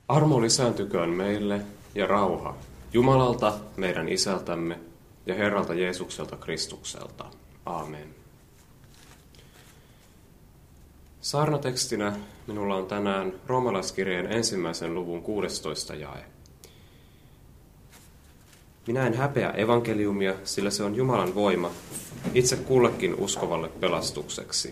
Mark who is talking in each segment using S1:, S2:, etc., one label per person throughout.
S1: Armo lisääntyköön meille ja rauha Jumalalta, meidän Isältämme ja Herralta Jeesukselta Kristukselta. Aamen. Saarnatekstinä minulla on tänään Roomalaiskirjeen 1. luvun 16. jae. Minä en häpeä evankeliumia, sillä se on Jumalan voima itse kullekin uskovalle pelastukseksi.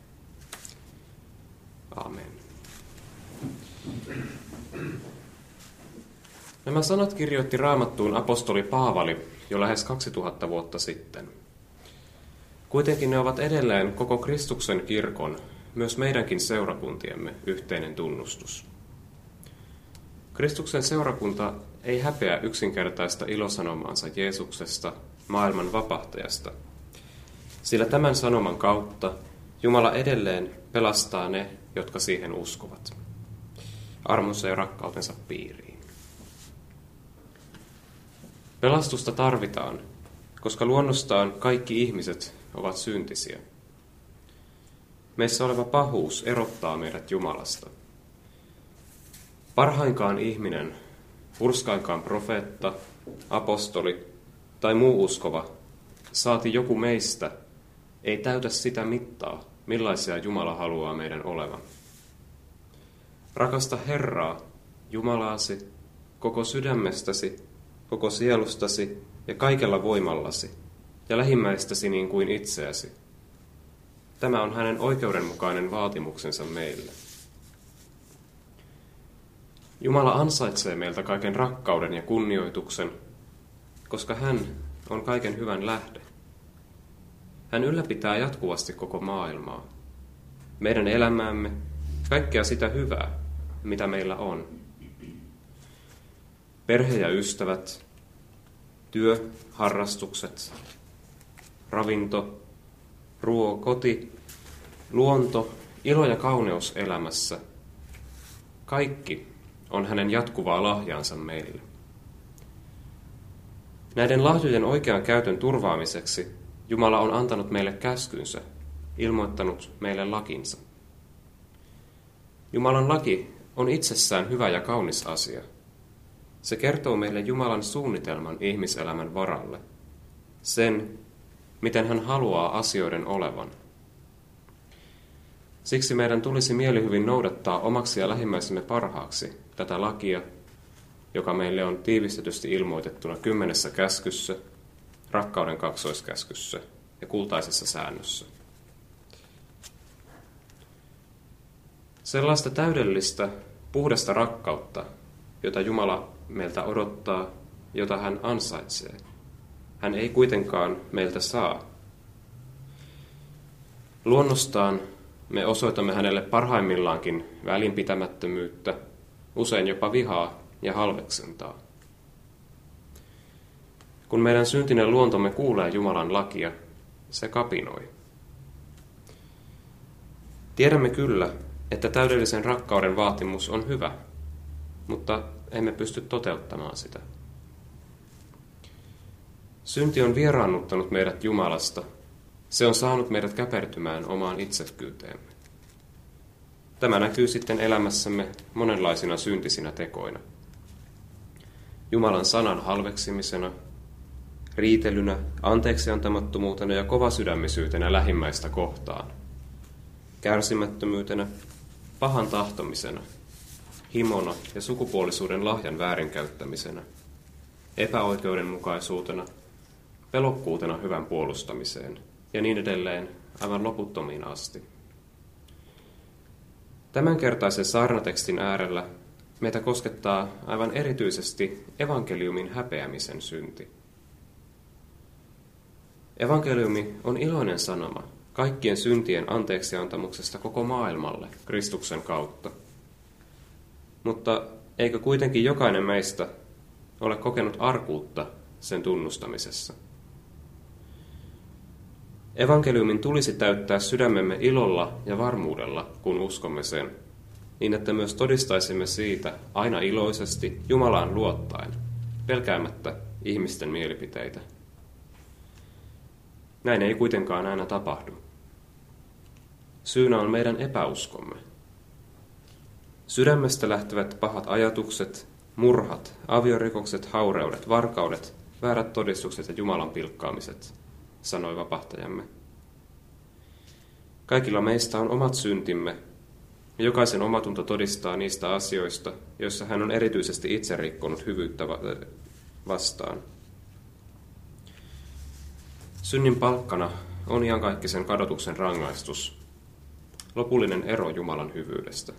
S1: Aamen. Nämä sanat kirjoitti Raamattuun apostoli Paavali jo lähes 2000 vuotta sitten. Kuitenkin ne ovat edelleen koko Kristuksen kirkon, myös meidänkin seurakuntiemme yhteinen tunnustus. Kristuksen seurakunta ei häpeä yksinkertaista ilosanomaansa Jeesuksesta, maailman vapahtajasta, sillä tämän sanoman kautta Jumala edelleen pelastaa ne, jotka siihen uskovat, armonsa ja rakkautensa piiriin. Pelastusta tarvitaan, koska luonnostaan kaikki ihmiset ovat syntisiä. Meissä oleva pahuus erottaa meidät Jumalasta. Parhainkaan ihminen, hurskainkaan profeetta, apostoli tai muu uskova, saati joku meistä, ei täytä sitä mittaa, millaisia Jumala haluaa meidän olevan. Rakasta Herraa, Jumalaasi, koko sydämestäsi, koko sielustasi ja kaikella voimallasi, ja lähimmäistäsi niin kuin itseäsi. Tämä on hänen oikeudenmukainen vaatimuksensa meille. Jumala ansaitsee meiltä kaiken rakkauden ja kunnioituksen, koska hän on kaiken hyvän lähde. Hän ylläpitää jatkuvasti koko maailmaa, meidän elämäämme, kaikkea sitä hyvää, mitä meillä on. Perhe ja ystävät, työ, harrastukset, ravinto, koti, luonto, ilo ja kauneus elämässä. Kaikki on hänen jatkuvaa lahjaansa meille. Näiden lahjojen oikean käytön turvaamiseksi Jumala on antanut meille käskynsä, ilmoittanut meille lakinsa. Jumalan laki on itsessään hyvä ja kaunis asia. Se kertoo meille Jumalan suunnitelman ihmiselämän varalle, sen, miten hän haluaa asioiden olevan. Siksi meidän tulisi mielihyvin noudattaa omaksi ja lähimmäisemme parhaaksi tätä lakia, joka meille on tiivistetysti ilmoitettuna 10 käskyssä, rakkauden kaksoiskäskyssä ja kultaisessa säännössä. Sellaista täydellistä, puhdasta rakkautta, jota Jumala meiltä odottaa, jota hän ansaitsee, hän ei kuitenkaan meiltä saa. Luonnostaan me osoitamme hänelle parhaimmillaankin välinpitämättömyyttä, usein jopa vihaa ja halveksentaa. Kun meidän syntinen luontomme kuulee Jumalan lakia, se kapinoi. Tiedämme kyllä, että täydellisen rakkauden vaatimus on hyvä, mutta emme pysty toteuttamaan sitä. Synti on vieraannuttanut meidät Jumalasta. Se on saanut meidät käpertymään omaan itsekkyyteemme. Tämä näkyy sitten elämässämme monenlaisina syntisinä tekoina. Jumalan sanan halveksimisena, riitelynä, anteeksiantamattomuutena ja kovasydämisyytenä lähimmäistä kohtaan, kärsimättömyytenä, pahan tahtomisena, himona ja sukupuolisuuden lahjan väärinkäyttämisenä, epäoikeudenmukaisuutena, pelokkuutena hyvän puolustamiseen ja niin edelleen aivan loputtomiin asti. Tämänkertaisen saarnatekstin äärellä meitä koskettaa aivan erityisesti evankeliumin häpeämisen synti. Evankeliumi on iloinen sanoma kaikkien syntien anteeksiantamuksesta koko maailmalle Kristuksen kautta. Mutta eikö kuitenkin jokainen meistä ole kokenut arkuutta sen tunnustamisessa? Evankeliumin tulisi täyttää sydämemme ilolla ja varmuudella, kun uskomme sen, niin että myös todistaisimme siitä aina iloisesti Jumalaan luottaen, pelkäämättä ihmisten mielipiteitä. Näin ei kuitenkaan aina tapahdu. Syynä on meidän epäuskomme. Sydämestä lähtevät pahat ajatukset, murhat, aviorikokset, haureudet, varkaudet, väärät todistukset ja Jumalan pilkkaamiset, sanoi vapahtajamme. Kaikilla meistä on omat syntimme, ja jokaisen omatunto todistaa niistä asioista, joissa hän on erityisesti itse rikkonut hyvyyttä vastaan. Synnin palkkana on iankaikkisen kadotuksen rangaistus, lopullinen ero Jumalan hyvyydestä.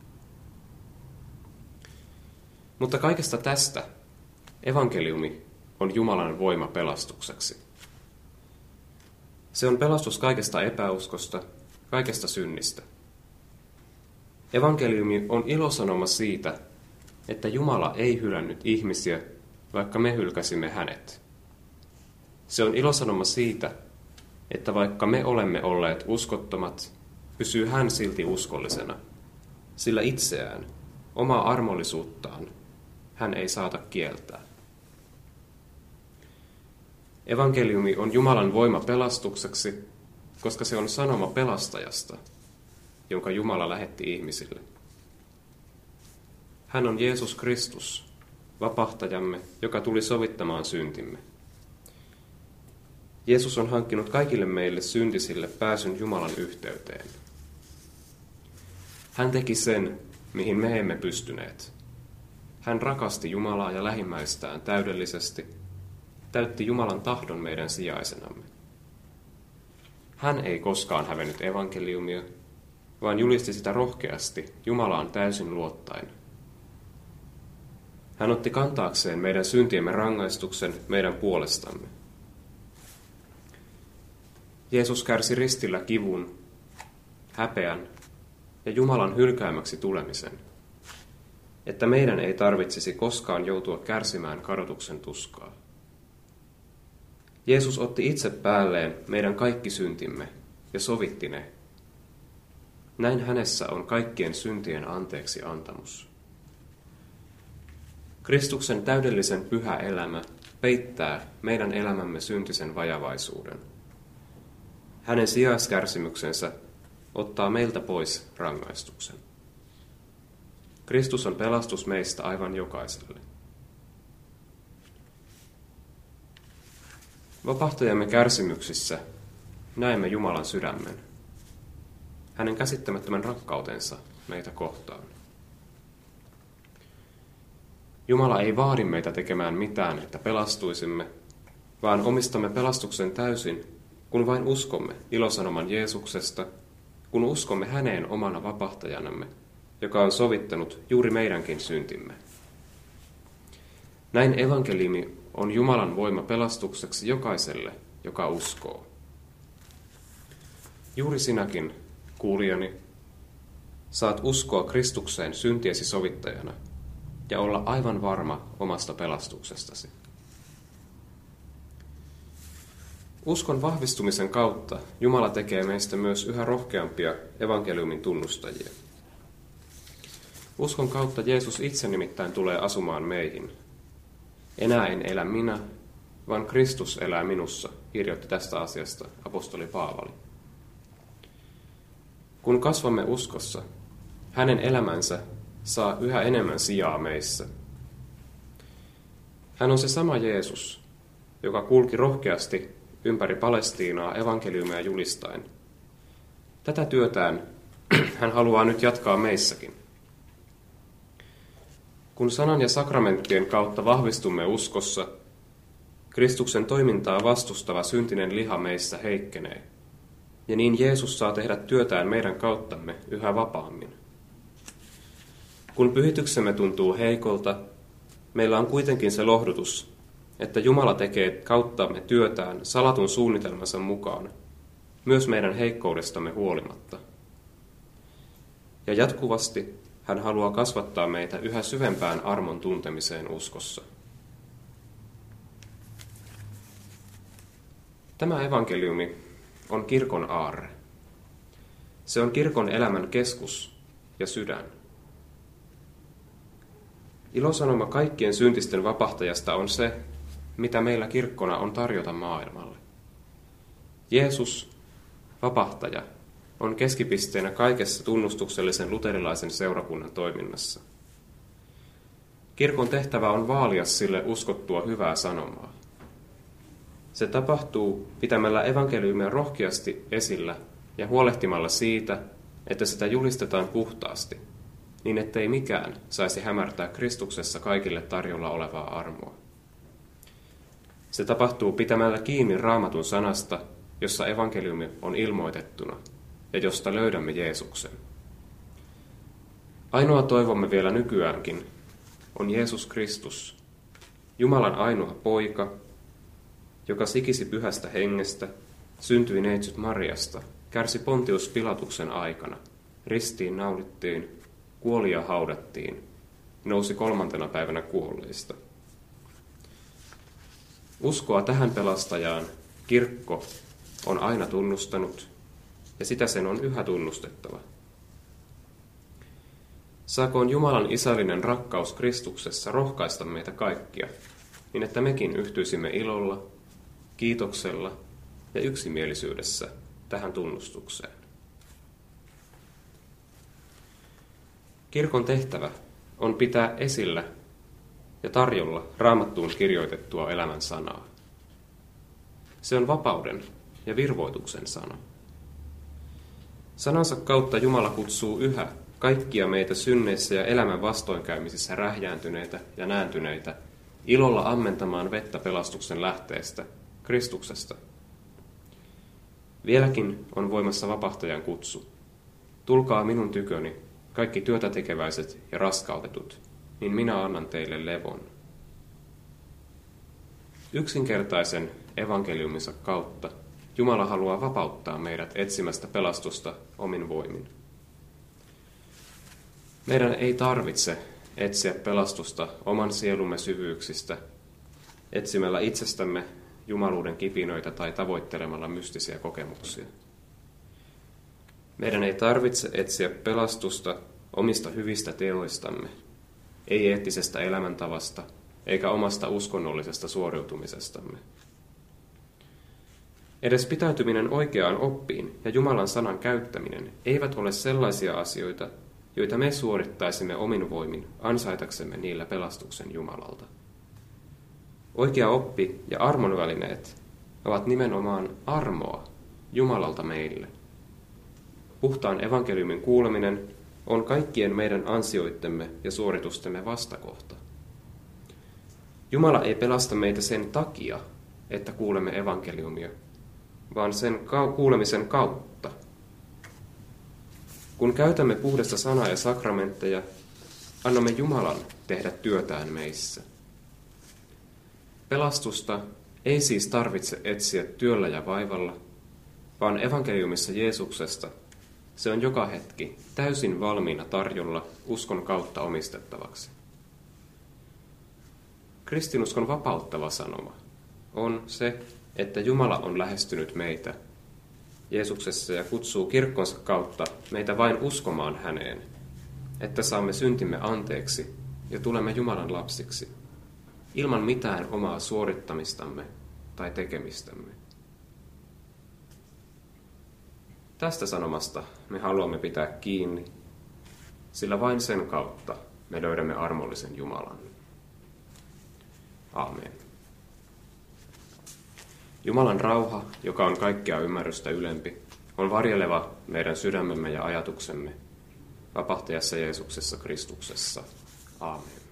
S1: Mutta kaikesta tästä evankeliumi on Jumalan voima pelastukseksi. Se on pelastus kaikesta epäuskosta, kaikesta synnistä. Evankeliumi on ilosanoma siitä, että Jumala ei hylännyt ihmisiä, vaikka me hylkäsimme hänet. Se on ilosanoma siitä, että vaikka me olemme olleet uskottomat, pysyy hän silti uskollisena, sillä itseään, omaa armollisuuttaan, hän ei saata kieltää. Evankeliumi on Jumalan voima pelastukseksi, koska se on sanoma pelastajasta, jonka Jumala lähetti ihmisille. Hän on Jeesus Kristus, vapahtajamme, joka tuli sovittamaan syntimme. Jeesus on hankkinut kaikille meille syntisille pääsyn Jumalan yhteyteen. Hän teki sen, mihin me emme pystyneet. Hän rakasti Jumalaa ja lähimmäistään täydellisesti, täytti Jumalan tahdon meidän sijaisenamme. Hän ei koskaan hävennyt evankeliumia, vaan julisti sitä rohkeasti Jumalaan täysin luottaen. Hän otti kantaakseen meidän syntiemme rangaistuksen meidän puolestamme. Jeesus kärsi ristillä kivun, häpeän ja Jumalan hylkäämäksi tulemisen, että meidän ei tarvitsisi koskaan joutua kärsimään kadotuksen tuskaa. Jeesus otti itse päälleen meidän kaikki syntimme ja sovitti ne. Näin hänessä on kaikkien syntien anteeksi antamus. Kristuksen täydellisen pyhä elämä peittää meidän elämämme syntisen vajavaisuuden. Hänen sijaiskärsimyksensä ottaa meiltä pois rangaistuksen. Kristus on pelastus meistä aivan jokaiselle. Vapahtajamme kärsimyksissä näemme Jumalan sydämen, hänen käsittämättömän rakkautensa meitä kohtaan. Jumala ei vaadi meitä tekemään mitään, että pelastuisimme, vaan omistamme pelastuksen täysin, kun vain uskomme ilosanoman Jeesuksesta, kun uskomme häneen omana vapahtajanamme, joka on sovittanut juuri meidänkin syntimme. Näin evankeliumi on Jumalan voima pelastukseksi jokaiselle, joka uskoo. Juuri sinäkin, kuulijani, saat uskoa Kristukseen syntiesi sovittajana ja olla aivan varma omasta pelastuksestasi. Uskon vahvistumisen kautta Jumala tekee meistä myös yhä rohkeampia evankeliumin tunnustajia. Uskon kautta Jeesus itse nimittäin tulee asumaan meihin. Enää en elä minä, vaan Kristus elää minussa, kirjoitti tästä asiasta apostoli Paavali. Kun kasvamme uskossa, hänen elämänsä saa yhä enemmän sijaa meissä. Hän on se sama Jeesus, joka kulki rohkeasti ympäri Palestiinaa evankeliumia julistaen. Tätä työtään hän haluaa nyt jatkaa meissäkin. Kun sanan ja sakramenttien kautta vahvistumme uskossa, Kristuksen toimintaa vastustava syntinen liha meissä heikkenee, ja niin Jeesus saa tehdä työtään meidän kauttamme yhä vapaammin. Kun pyhityksemme tuntuu heikolta, meillä on kuitenkin se lohdutus, että Jumala tekee kauttamme työtään salatun suunnitelmansa mukaan, myös meidän heikkoudestamme huolimatta. Ja jatkuvasti hän haluaa kasvattaa meitä yhä syvempään armon tuntemiseen uskossa. Tämä evankeliumi on kirkon aarre. Se on kirkon elämän keskus ja sydän. Ilosanoma kaikkien syntisten vapahtajasta on se, mitä meillä kirkkona on tarjota maailmalle. Jeesus, vapahtaja, on keskipisteenä kaikessa tunnustuksellisen luterilaisen seurakunnan toiminnassa. Kirkon tehtävä on vaalia sille uskottua hyvää sanomaa. Se tapahtuu pitämällä evankeliumia rohkeasti esillä ja huolehtimalla siitä, että sitä julistetaan puhtaasti, niin ettei mikään saisi hämärtää Kristuksessa kaikille tarjolla olevaa armoa. Se tapahtuu pitämällä kiinni Raamatun sanasta, jossa evankeliumi on ilmoitettuna ja josta löydämme Jeesuksen. Ainoa toivomme vielä nykyäänkin on Jeesus Kristus, Jumalan ainoa poika, joka sikisi pyhästä hengestä, syntyi neitsyt Mariasta, kärsi Pontius Pilatuksen aikana, ristiin naulittiin, kuoli ja haudattiin, nousi 3. päivänä kuolleista. Uskoa tähän pelastajaan kirkko on aina tunnustanut, ja sitä sen on yhä tunnustettava. Saakoon Jumalan isällinen rakkaus Kristuksessa rohkaista meitä kaikkia, niin että mekin yhtyisimme ilolla, kiitoksella ja yksimielisyydessä tähän tunnustukseen. Kirkon tehtävä on pitää esillä ja tarjolla Raamattuun kirjoitettua elämän sanaa. Se on vapauden ja virvoituksen sana. Sanansa kautta Jumala kutsuu yhä kaikkia meitä synneissä ja elämän vastoinkäymisissä rähjääntyneitä ja nääntyneitä ilolla ammentamaan vettä pelastuksen lähteestä, Kristuksesta. Vieläkin on voimassa vapahtajan kutsu. Tulkaa minun tyköni, kaikki työtä tekeväiset ja raskautetut, niin minä annan teille levon. Yksinkertaisen evankeliuminsa kautta Jumala haluaa vapauttaa meidät etsimästä pelastusta omin voimin. Meidän ei tarvitse etsiä pelastusta oman sielumme syvyyksistä, etsimällä itsestämme jumaluuden kipinöitä tai tavoittelemalla mystisiä kokemuksia. Meidän ei tarvitse etsiä pelastusta omista hyvistä teoistamme, ei eettisestä elämäntavasta eikä omasta uskonnollisesta suoriutumisestamme. Edes pitäytyminen oikeaan oppiin ja Jumalan sanan käyttäminen eivät ole sellaisia asioita, joita me suorittaisimme omin voimin ansaitaksemme niillä pelastuksen Jumalalta. Oikea oppi ja armon välineet ovat nimenomaan armoa Jumalalta meille. Puhtaan evankeliumin kuuleminen on kaikkien meidän ansioittemme ja suoritustemme vastakohta. Jumala ei pelasta meitä sen takia, että kuulemme evankeliumia, vaan sen kuulemisen kautta. Kun käytämme puhdasta sanaa ja sakramentteja, annamme Jumalan tehdä työtään meissä. Pelastusta ei siis tarvitse etsiä työllä ja vaivalla, vaan evankeliumissa Jeesuksesta se on joka hetki täysin valmiina tarjolla uskon kautta omistettavaksi. Kristinuskon vapauttava sanoma on se, että Jumala on lähestynyt meitä Jeesuksessa ja kutsuu kirkkonsa kautta meitä vain uskomaan häneen, että saamme syntimme anteeksi ja tulemme Jumalan lapsiksi, ilman mitään omaa suorittamistamme tai tekemistämme. Tästä sanomasta me haluamme pitää kiinni, sillä vain sen kautta me löydämme armollisen Jumalan. Aamen. Jumalan rauha, joka on kaikkea ymmärrystä ylempi, on varjeleva meidän sydämemme ja ajatuksemme vapahtajassa Jeesuksessa Kristuksessa. Aamen.